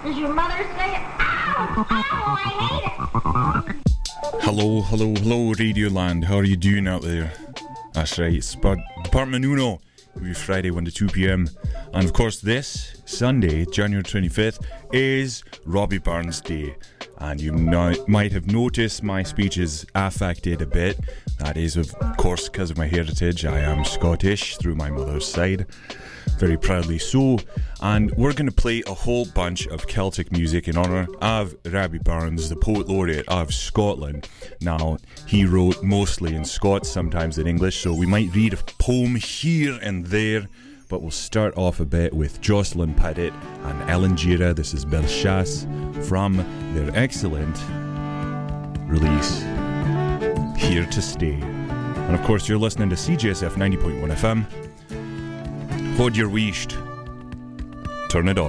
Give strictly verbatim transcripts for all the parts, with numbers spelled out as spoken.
Does your mother say it? Ow! Ow! I hate it! Hello, hello, hello, Radio Land. How are you doing out there? That's right, it's Department Uno. Every Friday, one to two p.m. And of course, this Sunday, January twenty-fifth, is Robbie Burns Day. And you no- might have noticed my speech is affected a bit. That is, of course, because of my heritage. I am Scottish through my mother's side. Very proudly so. And we're going to play a whole bunch of Celtic music in honour of Robbie Burns, the Poet Laureate of Scotland. Now, he wrote mostly in Scots, sometimes in English, so we might read a poem here and there. But we'll start off a bit with Jocelyn Pettit and Ellen Gira. This is Belchas from their excellent release, Here to Stay. And of course, you're listening to C J S F ninety point one F M. Hold your wished. Turn it up.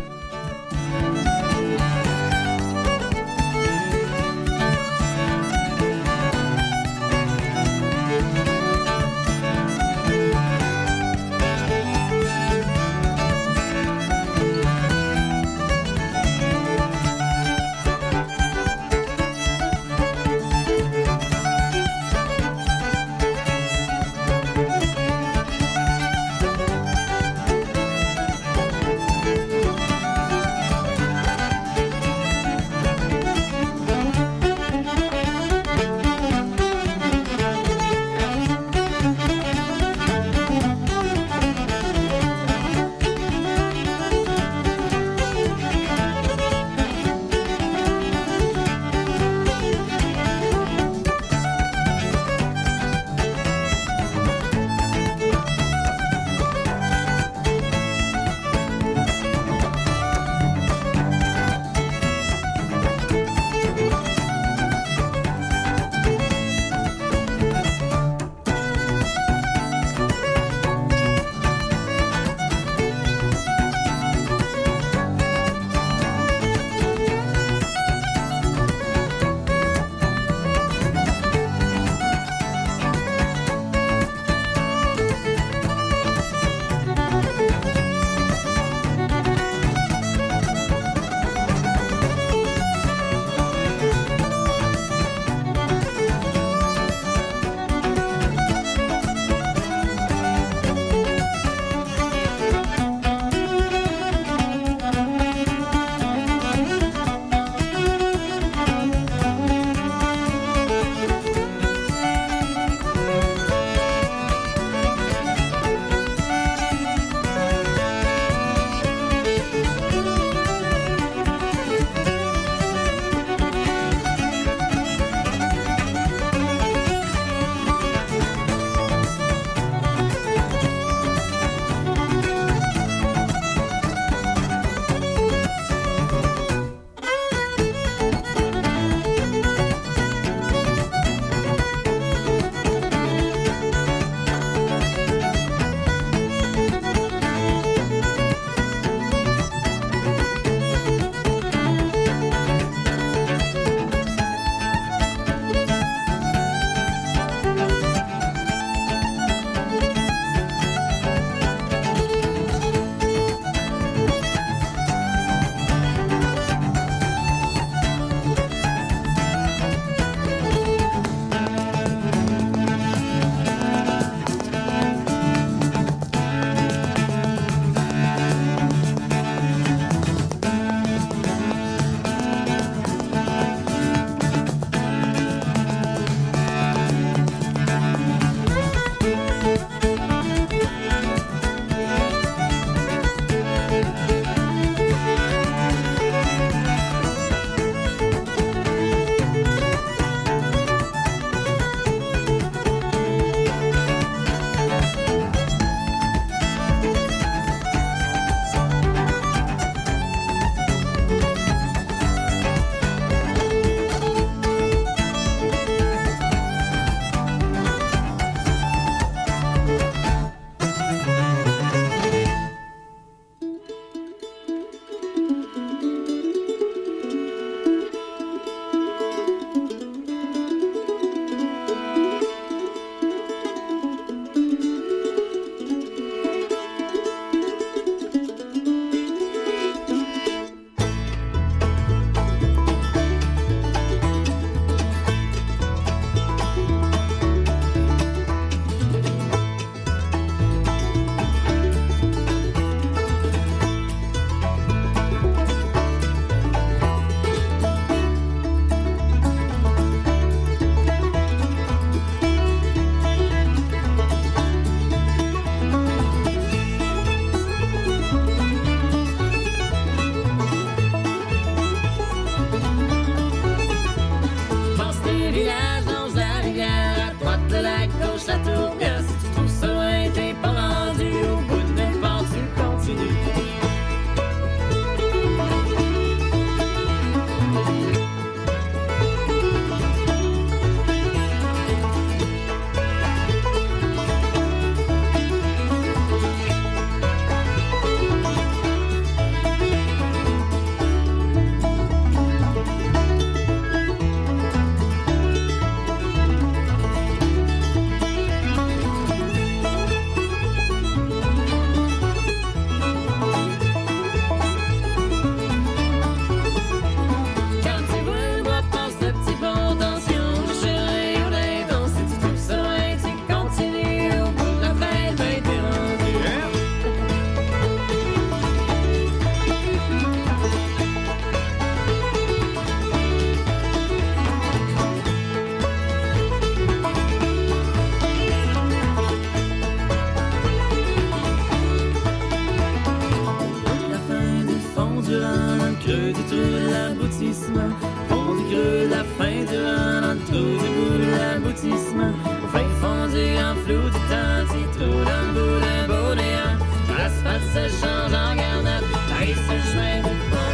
du rang, dans le creux du trou de l'aboutissement. Fond du creux de la fin du rang, dans le trou du bout de l'aboutissement. Au fin fond du grand flou du temps, petit trou dans le bout d'un beau néant. L'asphalte se change en garnotte, arrive sur le chemin du pont.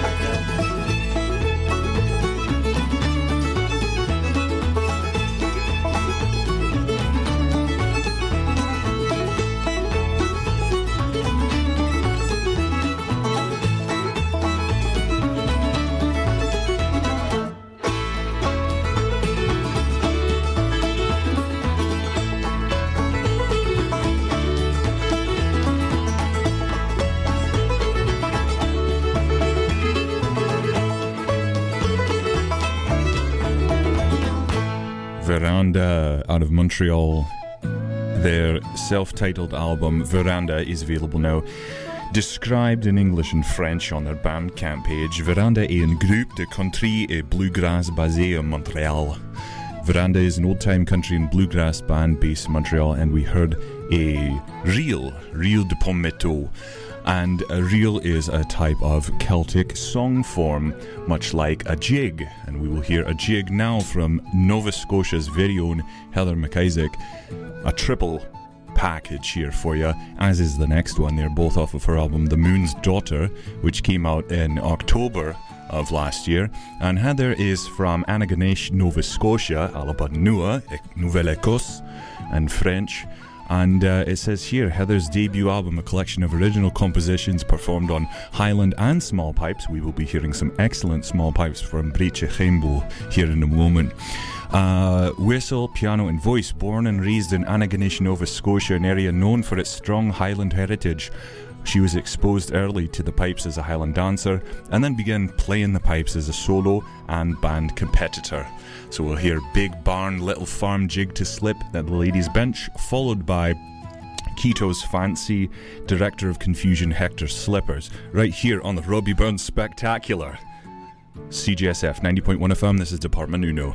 Veranda out of Montreal. Their self-titled album Veranda is available now, described in English and French on their Bandcamp page. Veranda est un groupe de country et bluegrass basé à Montréal. Veranda is an old-time country and bluegrass band based in Montreal, and we heard a reel, reel de pommeto. And a reel is a type of Celtic song form, much like a jig. And we will hear a jig now from Nova Scotia's very own Heather McIsaac. A triple package here for you, as is the next one. They're both off of her album The Moon's Daughter, which came out in October of last year. And Heather is from Antigonish, Nova Scotia, à la Nua, Nouvelle-Écosse, and French. And uh, it says here, Heather's debut album, a collection of original compositions performed on Highland and small pipes. We will be hearing some excellent small pipes from Breitje Chaimbo here in a moment. Uh, whistle, piano and voice. Born and raised in Antigonish, Nova Scotia, an area known for its strong Highland heritage. She was exposed early to the pipes as a Highland dancer and then began playing the pipes as a solo and band competitor. So we'll hear Big Barn Little Farm Jig to Slip at the Ladies' Bench, followed by Quito's Fancy, Director of Confusion Hector Slippers, right here on the Robbie Burns Spectacular. C J S F ninety point one F M, this is Department Uno.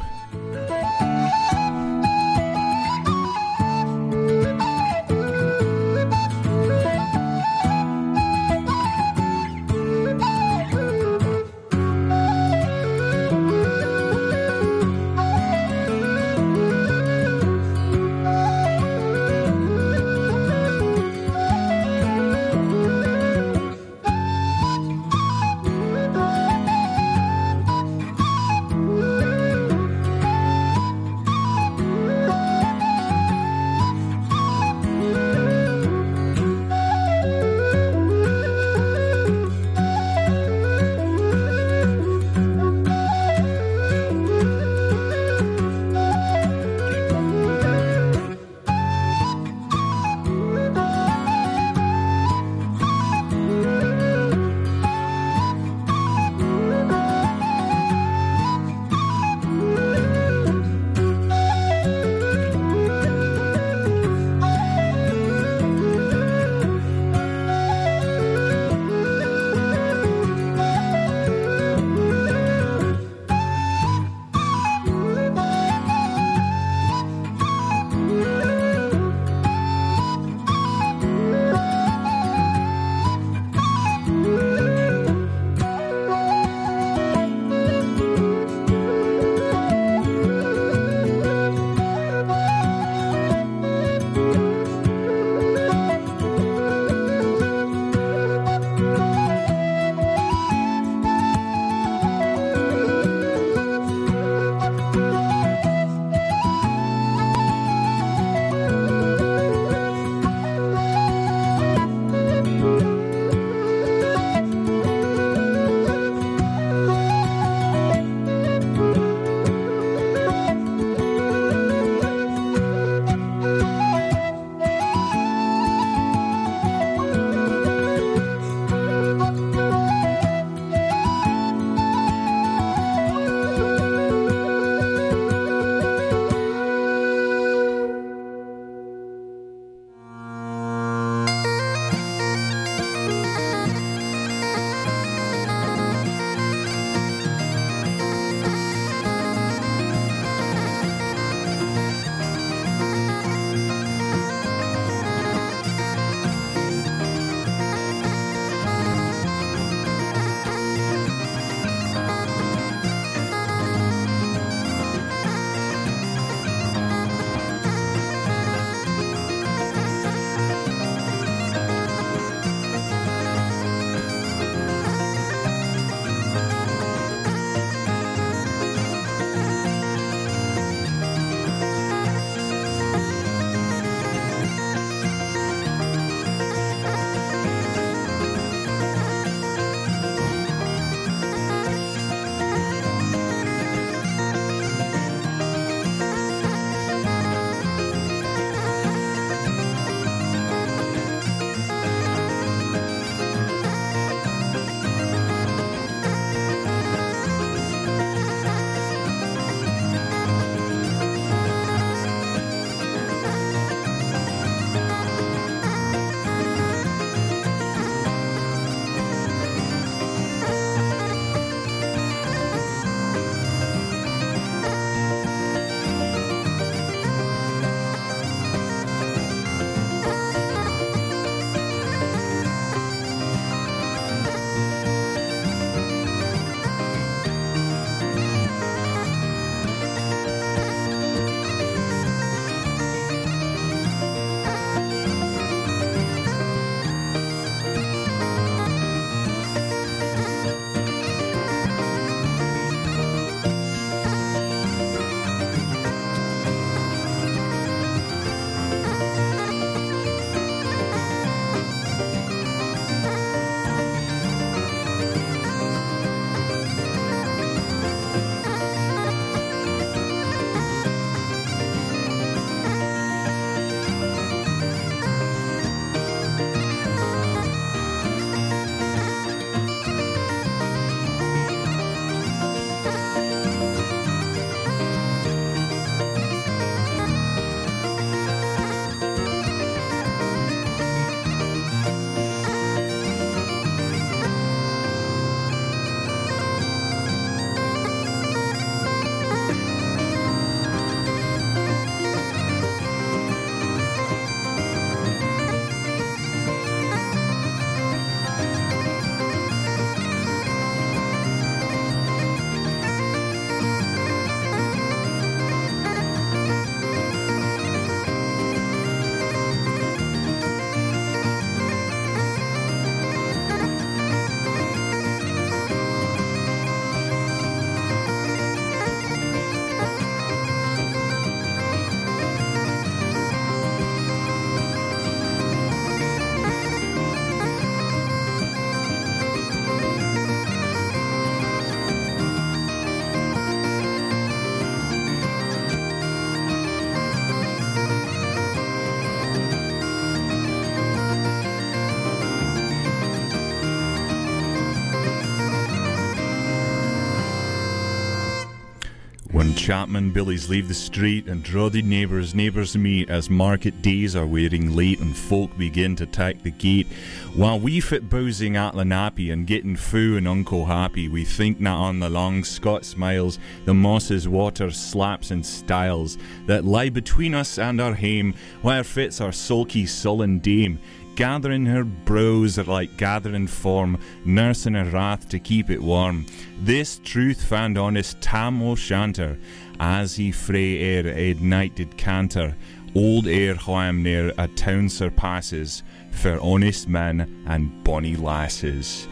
When Chapman billies leave the street and druddy neighbours neighbours meet as market days are wearing late and folk begin to tack the gate, while we fit bowsing at Lenape and getting foo and unco happy, we think na on the long Scot smiles, the mosses water slaps and styles that lie between us and our hame, where fits our sulky sullen dame, gathering her brows like gathering form, nursing her wrath to keep it warm. This truth found honest Tam O'Shanter, as he frae ere aid night did canter, old ere wham near a town surpasses, for honest men and bonny lasses.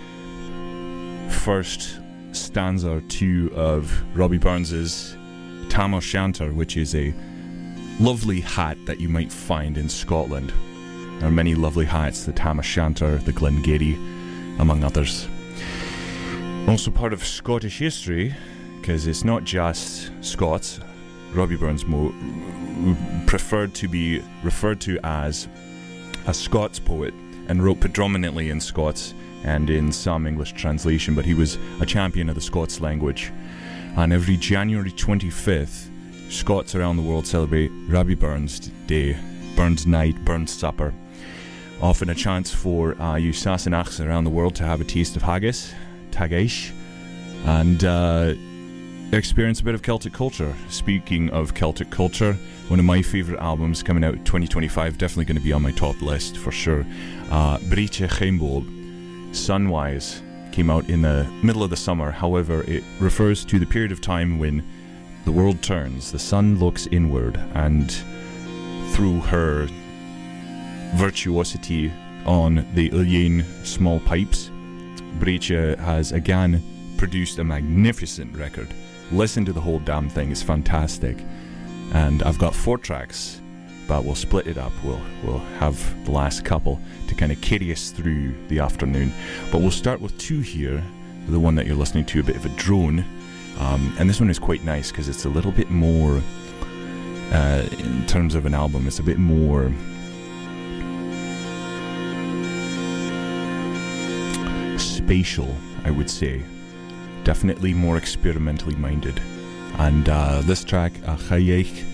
First stanza or two of Robbie Burns's Tam O'Shanter, which is a lovely hat that you might find in Scotland. There are many lovely hats, the Tam O'Shanter, the Glengarry, among others. Also part of Scottish history, because it's not just Scots. Robbie Burns mo- preferred to be referred to as a Scots poet and wrote predominantly in Scots and in some English translation, but he was a champion of the Scots language. And every January twenty-fifth, Scots around the world celebrate Robbie Burns Day, Burns Night, Burns Supper. Often a chance for uh, you Sassenachs around the world to have a taste of haggis, tagish, and uh, experience a bit of Celtic culture. Speaking of Celtic culture, one of my favourite albums coming out twenty twenty-five, definitely going to be on my top list for sure. Uh, Breitje Chaimbold, Sunwise, came out in the middle of the summer. However, it refers to the period of time when the world turns, the sun looks inward, and through her virtuosity on the uilleann small pipes, Breitje has again produced a magnificent record. Listen to the whole damn thing, it's fantastic. And I've got four tracks, but we'll split it up. We'll we'll have the last couple to kind of carry us through the afternoon. But we'll start with two here. The one that you're listening to, a bit of a drone. Um, and this one is quite nice because it's a little bit more, uh, in terms of an album, it's a bit more spatial, I would say. Definitely more experimentally minded. And uh, this track, Achayeich,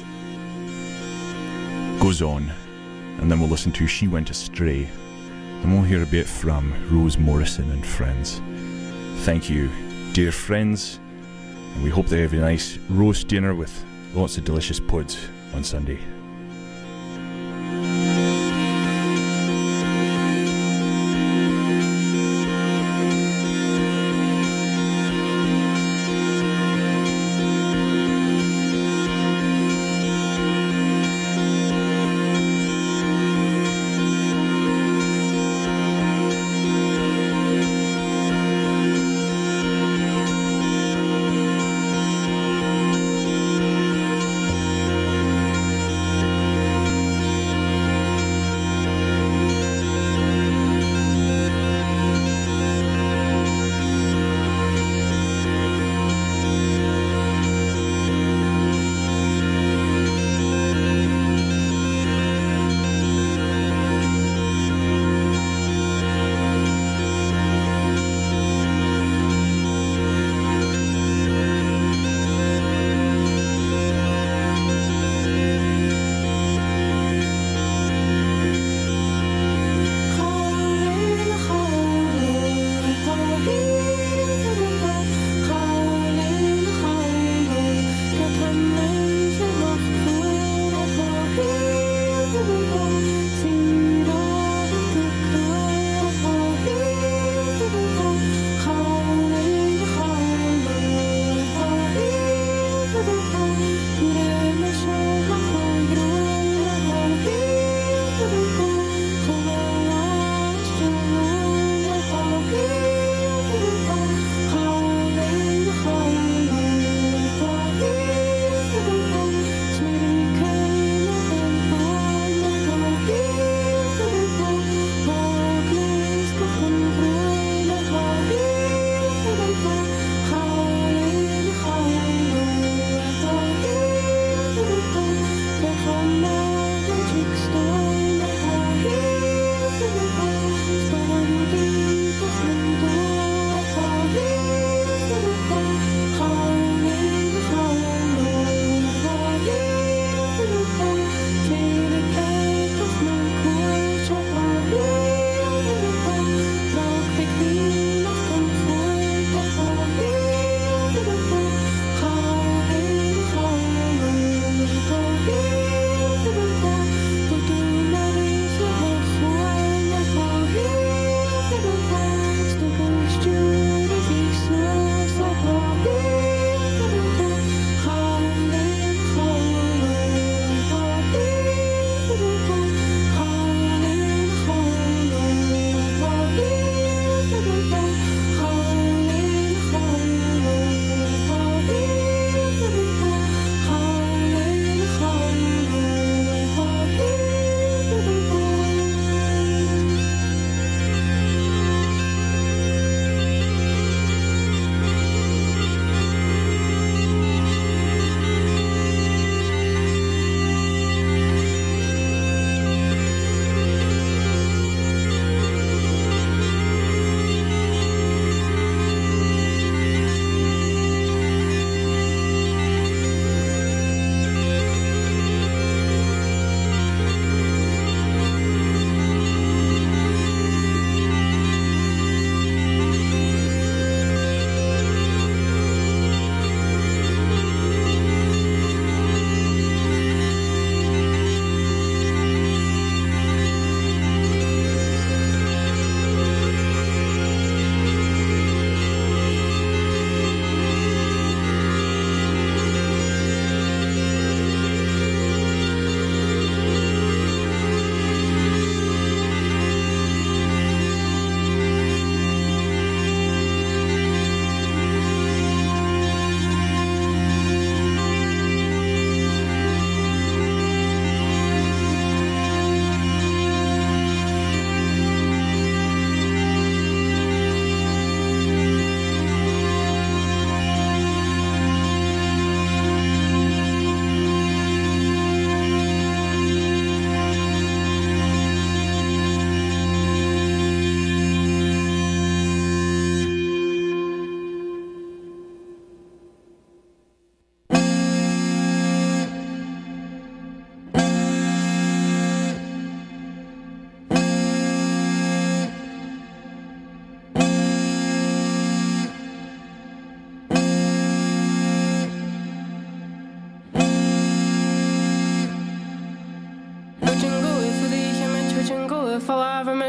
goes on. And then we'll listen to She Went Astray. And we'll hear a bit from Rose Morrison and friends. Thank you, dear friends. And we hope they have a nice roast dinner with lots of delicious puds on Sunday.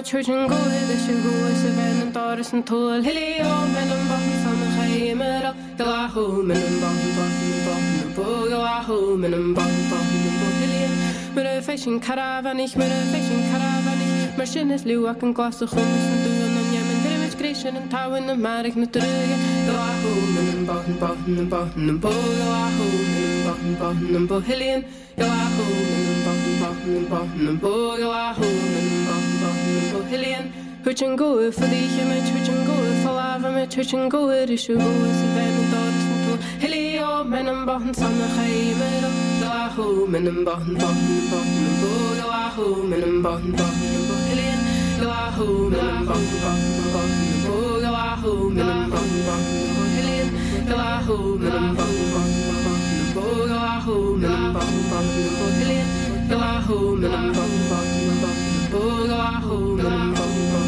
my church and go the sugar was a van and daughters and tool hilly oh men and buttons on the chimera go a home and button button button bo go a home and button button bo hilly mit a fishing caravan ich mit a fishing caravan ich machines luak and glass of homes and doing on yemen village creation and tower in the marriage na trugge go a home and button button button bo go a home and button button bo hilly go a home and button button button bo go a home and button button bo hilly Hwch yn gwyr for dich a mit hwch yn gwyr for lava mit hwch yn gwyr I siw gwyr sy'n fen yn doris yn tŵr Hili o men yn bohn sam na chaimer Go a hw men yn bohn bohn bohn yn bo Go a hw men yn bohn bohn yn bo Hilien Go a hw men yn bohn bohn bohn yn bo Go a hw men yn bohn bohn yn bo Hilien Go a hw men yn bohn bohn bohn yn bo Go a hw men yn bohn bohn yn bo Hilien Go a hw men yn bohn bohn bohn yn bo Go a hw men yn bohn bohn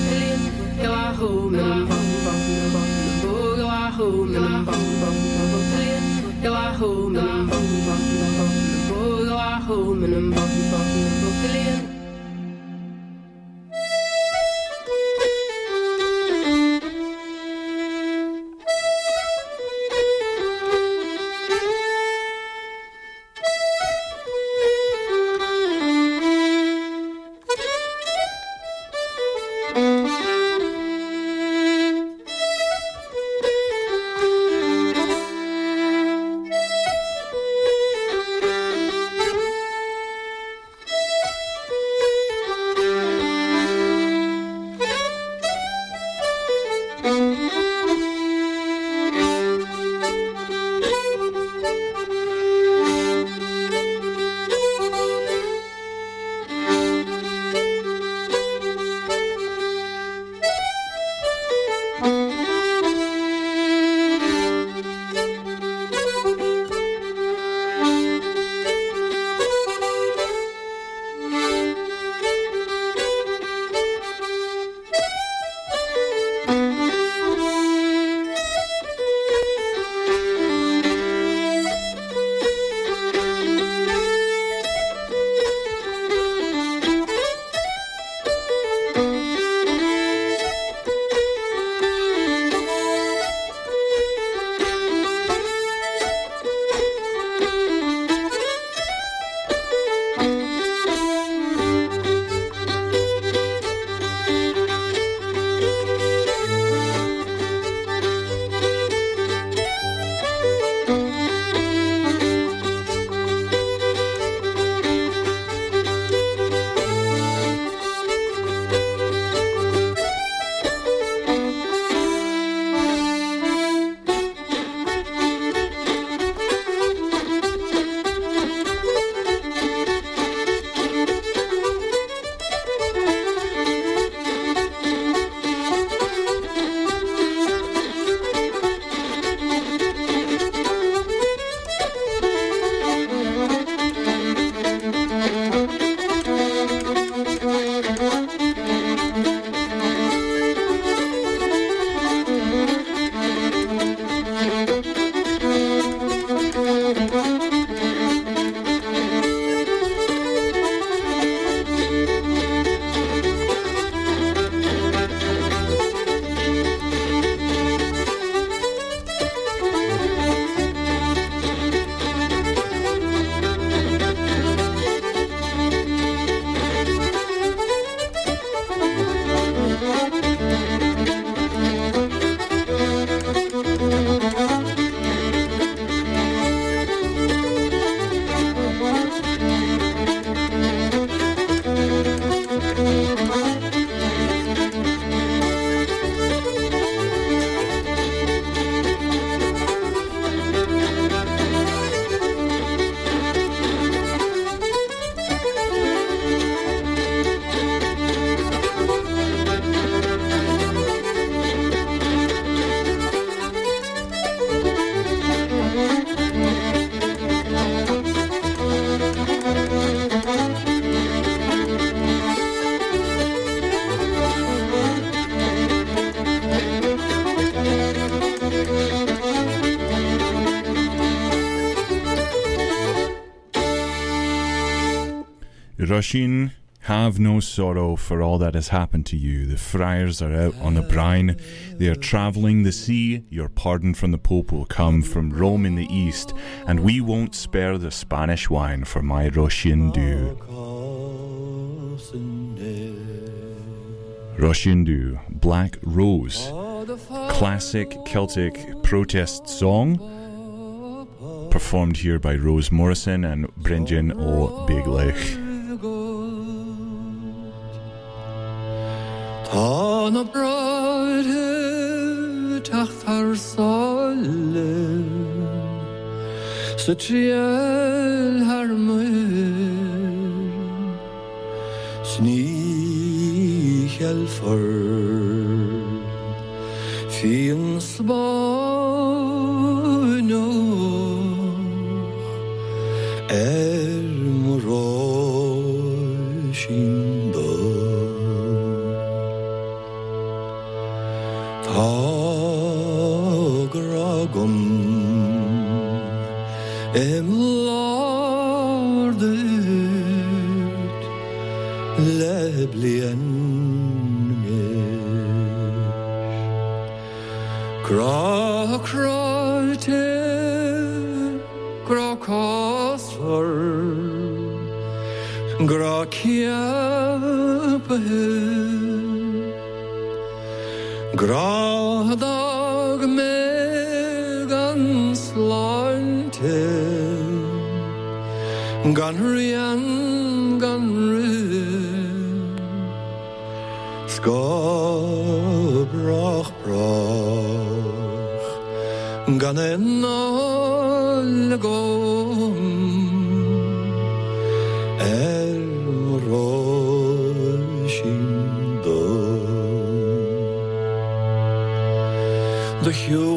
Go a home and bum bum bum bo go a home and bum bum bum go a home and bum bum bum bo go a home and bum bum bum Róisín Have no sorrow for all that has happened to you. The friars are out on the brine. They are travelling the sea. Your pardon from the Pope will come from Rome in the east. And we won't spare the Spanish wine for my Russian dew. Russian dew, Black Rose. Classic Celtic protest song. Performed here by Rose Morrison and Brendan O'Biglich. Tá na braithe teacht ar sáile sa trial har muir sní chealfar fion spáinoch er morá sin dó. Tagragum em lordet leblien mer gra krate gra kosfer gra kiape Gradag me gan slante gan rian gan ri skobrach brach gan en all gom er roshin do. The